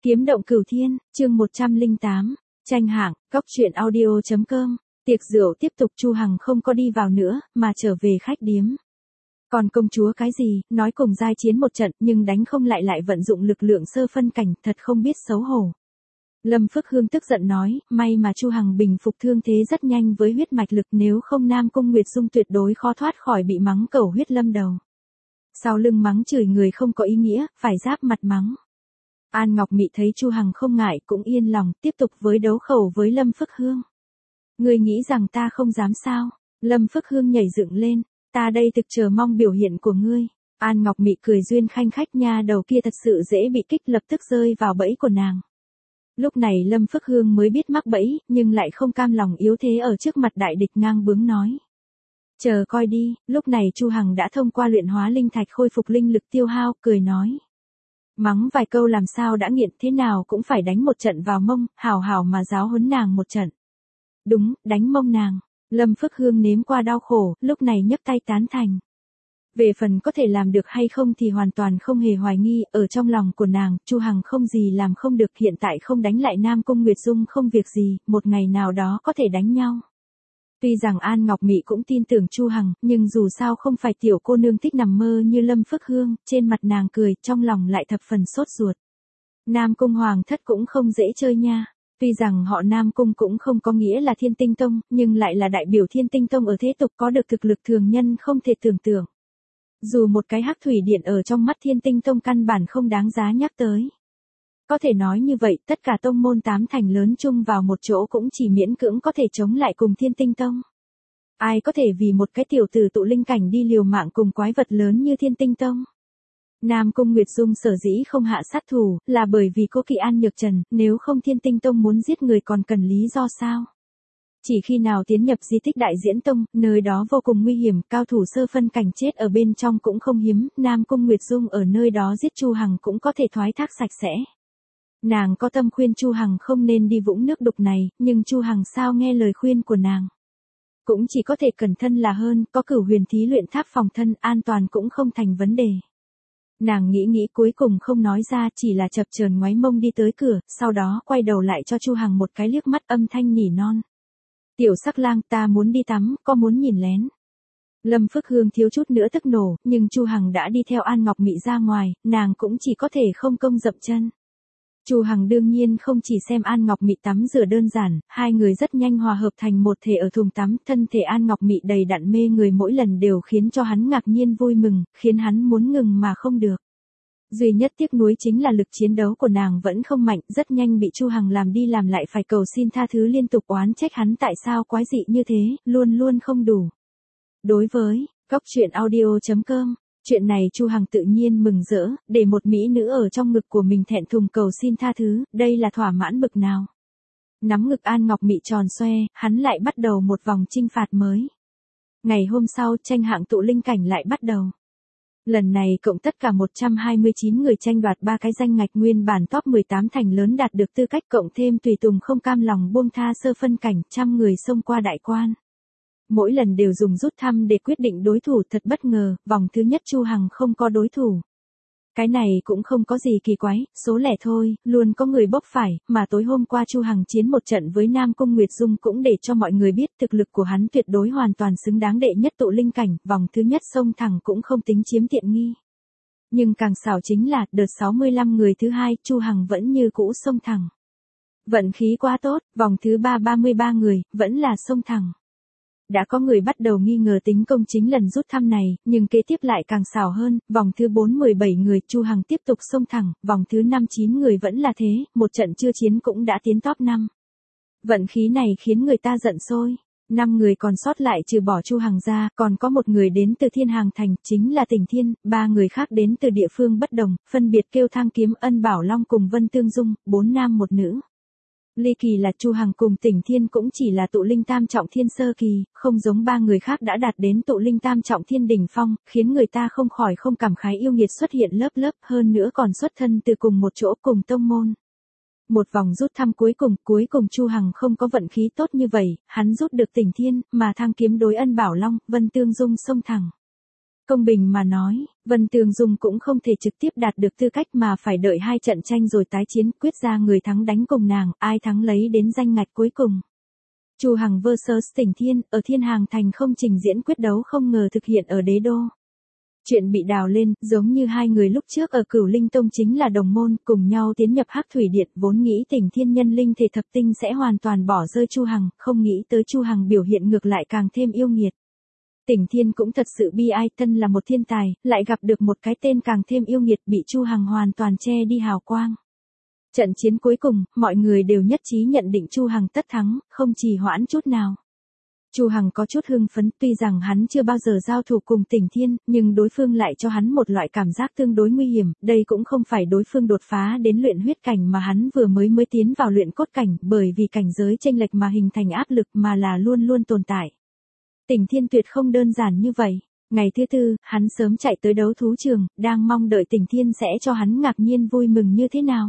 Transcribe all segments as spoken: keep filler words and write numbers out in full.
Kiếm động cửu thiên, chương một trăm lẻ tám, tranh hạng, cóc truyện audio chấm com. Tiệc rượu tiếp tục, Chu Hằng không có đi vào nữa, mà trở về khách điếm. Còn công chúa cái gì, nói cùng giai chiến một trận, nhưng đánh không lại lại vận dụng lực lượng sơ phân cảnh, thật không biết xấu hổ. Lâm Phước Hương tức giận nói, may mà Chu Hằng bình phục thương thế rất nhanh với huyết mạch lực, nếu không Nam Cung Nguyệt Dung tuyệt đối khó thoát khỏi bị mắng cẩu huyết lâm đầu. Sau lưng mắng chửi người không có ý nghĩa, phải giáp mặt mắng. An Ngọc Mị thấy Chu Hằng không ngại, cũng yên lòng, tiếp tục với đấu khẩu với Lâm Phước Hương. Ngươi nghĩ rằng ta không dám sao? Lâm Phước Hương nhảy dựng lên, ta đây thực chờ mong biểu hiện của ngươi. An Ngọc Mị cười duyên khanh khách, nha đầu kia thật sự dễ bị kích, lập tức rơi vào bẫy của nàng. Lúc này Lâm Phước Hương mới biết mắc bẫy, nhưng lại không cam lòng yếu thế ở trước mặt đại địch, ngang bướng nói. Chờ coi đi. Lúc này Chu Hằng đã thông qua luyện hóa linh thạch khôi phục linh lực tiêu hao, cười nói. Mắng vài câu làm sao đã nghiện, thế nào cũng phải đánh một trận vào mông, hảo hảo mà giáo huấn nàng một trận. Đúng, đánh mông nàng. Lâm Phước Hương nếm qua đau khổ, lúc này nhấc tay tán thành. Về phần có thể làm được hay không thì hoàn toàn không hề hoài nghi, ở trong lòng của nàng, Chu Hằng không gì làm không được, hiện tại không đánh lại Nam Cung Nguyệt Dung không việc gì, một ngày nào đó có thể đánh nhau. Tuy rằng An Ngọc Mị cũng tin tưởng Chu Hằng, nhưng dù sao không phải tiểu cô nương thích nằm mơ như Lâm Phước Hương, trên mặt nàng cười, trong lòng lại thập phần sốt ruột. Nam Cung Hoàng thất cũng không dễ chơi nha. Tuy rằng họ Nam Cung cũng không có nghĩa là Thiên Tinh Tông, nhưng lại là đại biểu Thiên Tinh Tông ở thế tục, có được thực lực thường nhân không thể tưởng tượng. Dù một cái hắc thủy điện ở trong mắt Thiên Tinh Tông căn bản không đáng giá nhắc tới. Có thể nói như vậy, tất cả tông môn tám thành lớn chung vào một chỗ cũng chỉ miễn cưỡng có thể chống lại cùng Thiên Tinh Tông. Ai có thể vì một cái tiểu tử tụ linh cảnh đi liều mạng cùng quái vật lớn như Thiên Tinh Tông? Nam Cung Nguyệt Dung sở dĩ không hạ sát thủ, là bởi vì cô Kỳ An Nhược Trần, nếu không Thiên Tinh Tông muốn giết người còn cần lý do sao? Chỉ khi nào tiến nhập di tích Đại Diễn Tông, nơi đó vô cùng nguy hiểm, cao thủ sơ phân cảnh chết ở bên trong cũng không hiếm, Nam Cung Nguyệt Dung ở nơi đó giết Chu Hằng cũng có thể thoái thác sạch sẽ. Nàng có tâm khuyên Chu Hằng không nên đi vũng nước đục này, nhưng Chu Hằng sao nghe lời khuyên của nàng. Cũng chỉ có thể cẩn thân là hơn, có Cửu Huyền Thí luyện tháp phòng thân, an toàn cũng không thành vấn đề. Nàng nghĩ nghĩ cuối cùng không nói ra, chỉ là chập chờn ngoáy mông đi tới cửa, sau đó quay đầu lại cho Chu Hằng một cái liếc mắt, âm thanh nỉ non. Tiểu sắc lang, ta muốn đi tắm, có muốn nhìn lén? Lâm Phước Hương thiếu chút nữa tức nổ, nhưng Chu Hằng đã đi theo An Ngọc Mị ra ngoài, nàng cũng chỉ có thể không công dậm chân. Chu Hằng đương nhiên không chỉ xem An Ngọc Mị tắm rửa đơn giản, hai người rất nhanh hòa hợp thành một thể ở thùng tắm, thân thể An Ngọc Mị đầy đặn mê người mỗi lần đều khiến cho hắn ngạc nhiên vui mừng, khiến hắn muốn ngừng mà không được. Duy nhất tiếc nuối chính là lực chiến đấu của nàng vẫn không mạnh, rất nhanh bị Chu Hằng làm đi làm lại phải cầu xin tha thứ liên tục, oán trách hắn tại sao quái dị như thế, luôn luôn không đủ. Đối với cóc truyện audio chấm com, chuyện này Chu Hằng tự nhiên mừng rỡ, để một mỹ nữ ở trong ngực của mình thẹn thùng cầu xin tha thứ, đây là thỏa mãn bực nào. Nắm ngực An Ngọc Mị tròn xoe, hắn lại bắt đầu một vòng chinh phạt mới. Ngày hôm sau, tranh hạng tụ linh cảnh lại bắt đầu. Lần này cộng tất cả một trăm hai mươi chín người tranh đoạt ba cái danh ngạch, nguyên bản top mười tám thành lớn đạt được tư cách, cộng thêm tùy tùng không cam lòng buông tha sơ phân cảnh, trăm người xông qua đại quan. Mỗi lần đều dùng rút thăm để quyết định đối thủ, thật bất ngờ, vòng thứ nhất Chu Hằng không có đối thủ. Cái này cũng không có gì kỳ quái, số lẻ thôi, luôn có người bốc phải, mà tối hôm qua Chu Hằng chiến một trận với Nam Cung Nguyệt Dung cũng để cho mọi người biết thực lực của hắn tuyệt đối hoàn toàn xứng đáng đệ nhất tụ linh cảnh, vòng thứ nhất xông thẳng cũng không tính chiếm tiện nghi. Nhưng càng xảo chính là, đợt sáu mươi lăm người thứ hai, Chu Hằng vẫn như cũ xông thẳng. Vận khí quá tốt, vòng thứ ba ba mươi ba người, vẫn là xông thẳng. Đã có người bắt đầu nghi ngờ tính công chính lần rút thăm này, nhưng kế tiếp lại càng xảo hơn, vòng thứ bốn mười bảy người, Chu Hằng tiếp tục xông thẳng, vòng thứ năm chín người vẫn là thế, một trận chưa chiến cũng đã tiến top năm. Vận khí này khiến người ta giận sôi. năm người còn sót lại trừ bỏ Chu Hằng ra, còn có một người đến từ Thiên Hàng Thành, chính là Tình Thiên, ba người khác đến từ địa phương bất đồng, phân biệt Kêu Thang Kiếm, Ân Bảo Long cùng Vân Tương Dung, bốn nam một nữ. Ly kỳ là Chu Hằng cùng Tình Thiên cũng chỉ là tụ linh tam trọng thiên sơ kỳ, không giống ba người khác đã đạt đến tụ linh tam trọng thiên đỉnh phong, khiến người ta không khỏi không cảm khái yêu nghiệt xuất hiện lớp lớp, hơn nữa còn xuất thân từ cùng một chỗ, cùng tông môn. Một vòng rút thăm cuối cùng, cuối cùng Chu Hằng không có vận khí tốt như vậy, hắn rút được Tình Thiên, mà Thang Kiếm đối Ân Bảo Long, Vân Tương Dung xông thẳng. Công bình mà nói, Vân Tường Dung cũng không thể trực tiếp đạt được tư cách mà phải đợi hai trận tranh rồi tái chiến, quyết ra người thắng đánh cùng nàng, ai thắng lấy đến danh ngạch cuối cùng. Chu Hằng versus Tỉnh Thiên, ở Thiên Hàng Thành không trình diễn quyết đấu không ngờ thực hiện ở Đế Đô. Chuyện bị đào lên, giống như hai người lúc trước ở Cửu Linh Tông chính là đồng môn, cùng nhau tiến nhập Hắc Thủy Điện, vốn nghĩ Tỉnh Thiên nhân linh thể thập tinh sẽ hoàn toàn bỏ rơi Chu Hằng, không nghĩ tới Chu Hằng biểu hiện ngược lại càng thêm yêu nghiệt. Tỉnh Thiên cũng thật sự bi ai, thân là một thiên tài, lại gặp được một cái tên càng thêm yêu nghiệt, bị Chu Hằng hoàn toàn che đi hào quang. Trận chiến cuối cùng, mọi người đều nhất trí nhận định Chu Hằng tất thắng, không trì hoãn chút nào. Chu Hằng có chút hưng phấn, tuy rằng hắn chưa bao giờ giao thủ cùng Tỉnh Thiên, nhưng đối phương lại cho hắn một loại cảm giác tương đối nguy hiểm, đây cũng không phải đối phương đột phá đến luyện huyết cảnh mà hắn vừa mới mới tiến vào luyện cốt cảnh, bởi vì cảnh giới chênh lệch mà hình thành áp lực mà là luôn luôn tồn tại. Tỉnh Thiên tuyệt không đơn giản như vậy. Ngày thứ tư, hắn sớm chạy tới đấu thú trường, đang mong đợi Tỉnh Thiên sẽ cho hắn ngạc nhiên vui mừng như thế nào.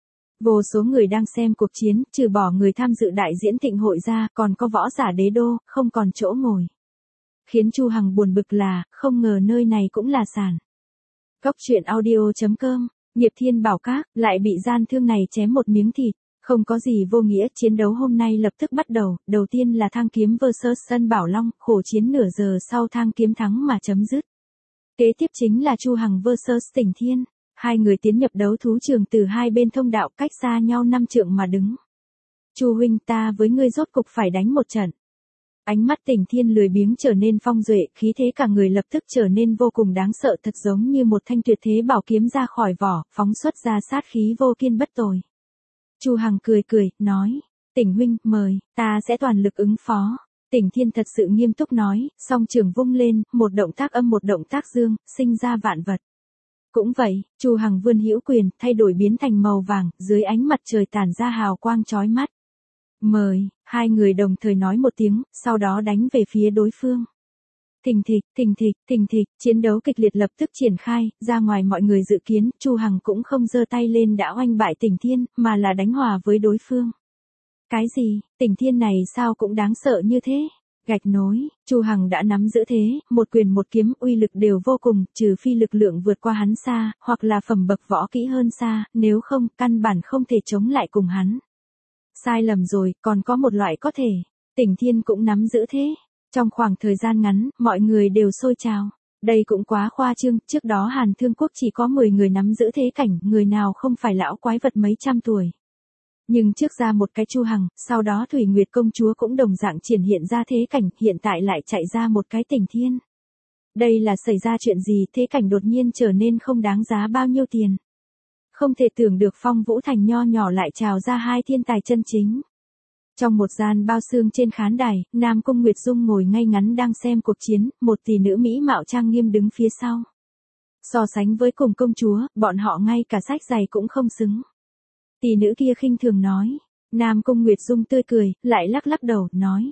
Vô số người đang xem cuộc chiến, trừ bỏ người tham dự đại diễn thịnh hội ra, còn có võ giả Đế Đô, không còn chỗ ngồi. Khiến Chu Hằng buồn bực là, không ngờ nơi này cũng là sàn. Góc truyện audio chấm com, Nghiệp Thiên Bảo Các, lại bị gian thương này chém một miếng thịt. Không có gì vô nghĩa, chiến đấu hôm nay lập tức bắt đầu, đầu tiên là Thang Kiếm versus Sân Bảo Long, khổ chiến nửa giờ sau Thang Kiếm thắng mà chấm dứt. Kế tiếp chính là Chu Hằng versus Tỉnh Thiên, hai người tiến nhập đấu thú trường từ hai bên thông đạo cách xa nhau năm trượng mà đứng. Chu huynh, ta với ngươi rốt cục phải đánh một trận. Ánh mắt Tỉnh Thiên lười biếng trở nên phong duệ, khí thế cả người lập tức trở nên vô cùng đáng sợ, thật giống như một thanh tuyệt thế bảo kiếm ra khỏi vỏ, phóng xuất ra sát khí vô kiên bất tồi. Chu Hằng cười cười, nói, Tỉnh huynh, mời, ta sẽ toàn lực ứng phó. Tỉnh Thiên thật sự nghiêm túc nói, song trường vung lên, một động tác âm một động tác dương, sinh ra vạn vật. Cũng vậy, Chu Hằng vươn hữu quyền, thay đổi biến thành màu vàng, dưới ánh mặt trời tản ra hào quang chói mắt. Mời, hai người đồng thời nói một tiếng, sau đó đánh về phía đối phương. Thình thịch, thình thịch, thình thịch, chiến đấu kịch liệt lập tức triển khai, ra ngoài mọi người dự kiến, Chu Hằng cũng không giơ tay lên đã oanh bại Tỉnh Thiên, mà là đánh hòa với đối phương. Cái gì, Tỉnh Thiên này sao cũng đáng sợ như thế? Gạch nối, Chu Hằng đã nắm giữ thế, một quyền một kiếm uy lực đều vô cùng, trừ phi lực lượng vượt qua hắn xa, hoặc là phẩm bậc võ kỹ hơn xa, nếu không, căn bản không thể chống lại cùng hắn. Sai lầm rồi, còn có một loại có thể. Tỉnh Thiên cũng nắm giữ thế. Trong khoảng thời gian ngắn, mọi người đều sôi trào. Đây cũng quá khoa trương, trước đó Hàn Thương Quốc chỉ có mười người nắm giữ thế cảnh, người nào không phải lão quái vật mấy trăm tuổi. Nhưng trước ra một cái Chu Hằng, sau đó Thủy Nguyệt công chúa cũng đồng dạng triển hiện ra thế cảnh, hiện tại lại chạy ra một cái Tỉnh Thiên. Đây là xảy ra chuyện gì, thế cảnh đột nhiên trở nên không đáng giá bao nhiêu tiền. Không thể tưởng được Phong Vũ Thành nho nhỏ lại trào ra hai thiên tài chân chính. Trong một gian bao xương trên khán đài, Nam Cung Nguyệt Dung ngồi ngay ngắn đang xem cuộc chiến, một tỷ nữ mỹ mạo trang nghiêm đứng phía sau. So sánh với cùng công chúa, bọn họ ngay cả sách giày cũng không xứng. Tỷ nữ kia khinh thường nói. Nam Cung Nguyệt Dung tươi cười, lại lắc lắc đầu, nói.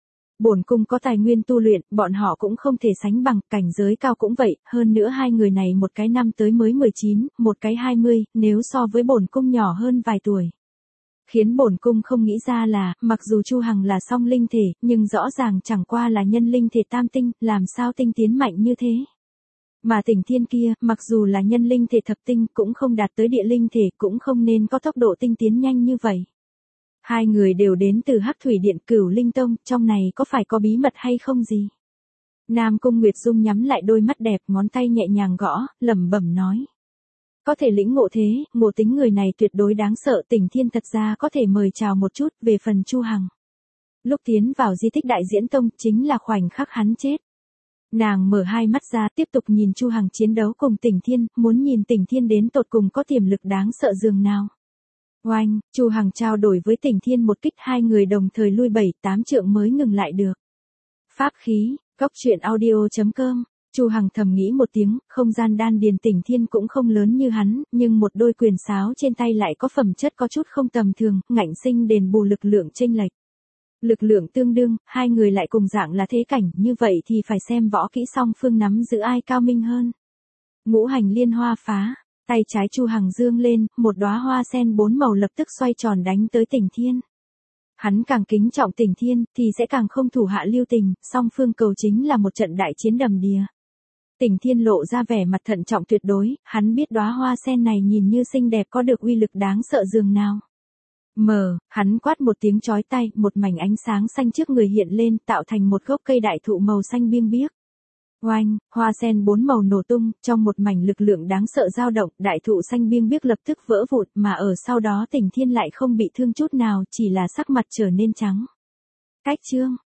Bổn cung có tài nguyên tu luyện, bọn họ cũng không thể sánh bằng, cảnh giới cao cũng vậy, hơn nữa hai người này một cái năm tới mới mười chín, một cái hai mươi, nếu so với bổn cung nhỏ hơn vài tuổi. Khiến bổn cung không nghĩ ra là, mặc dù Chu Hằng là song linh thể, nhưng rõ ràng chẳng qua là nhân linh thể tam tinh, làm sao tinh tiến mạnh như thế. Mà Tỉnh Thiên kia, mặc dù là nhân linh thể thập tinh, cũng không đạt tới địa linh thể, cũng không nên có tốc độ tinh tiến nhanh như vậy. Hai người đều đến từ Hắc Thủy Điện Cửu Linh Tông, trong này có phải có bí mật hay không gì? Nam Cung Nguyệt Dung nhắm lại đôi mắt đẹp, ngón tay nhẹ nhàng gõ, lẩm bẩm nói. Có thể lĩnh ngộ thế, ngộ tính người này tuyệt đối đáng sợ, Tỉnh Thiên thật ra có thể mời chào một chút, về phần Chu Hằng. Lúc tiến vào di tích Đại Diễn Tông, chính là khoảnh khắc hắn chết. Nàng mở hai mắt ra, tiếp tục nhìn Chu Hằng chiến đấu cùng Tỉnh Thiên, muốn nhìn Tỉnh Thiên đến tột cùng có tiềm lực đáng sợ dường nào. Oanh, Chu Hằng trao đổi với Tỉnh Thiên một kích, hai người đồng thời lui bảy tám trượng mới ngừng lại được. Pháp khí, góc truyện audio chấm com. Chu Hằng thầm nghĩ một tiếng, không gian đan điền Tỉnh Thiên cũng không lớn như hắn, nhưng một đôi quyền sáo trên tay lại có phẩm chất có chút không tầm thường, ngạnh sinh đền bù lực lượng chênh lệch. Lực lượng tương đương, hai người lại cùng dạng là thế cảnh, như vậy thì phải xem võ kỹ song phương nắm giữ ai cao minh hơn. Ngũ hành liên hoa phá, tay trái Chu Hằng dương lên, một đóa hoa sen bốn màu lập tức xoay tròn đánh tới Tỉnh Thiên. Hắn càng kính trọng Tỉnh Thiên, thì sẽ càng không thủ hạ lưu tình, song phương cầu chính là một trận đại chiến đầm đìa. Tỉnh Thiên lộ ra vẻ mặt thận trọng tuyệt đối, hắn biết đóa hoa sen này nhìn như xinh đẹp có được uy lực đáng sợ dường nào. Mờ, hắn quát một tiếng chói tai, một mảnh ánh sáng xanh trước người hiện lên, tạo thành một gốc cây đại thụ màu xanh biêng biếc. Oanh, hoa sen bốn màu nổ tung, trong một mảnh lực lượng đáng sợ dao động, đại thụ xanh biêng biếc lập tức vỡ vụn, mà ở sau đó Tỉnh Thiên lại không bị thương chút nào, chỉ là sắc mặt trở nên trắng. Cách chương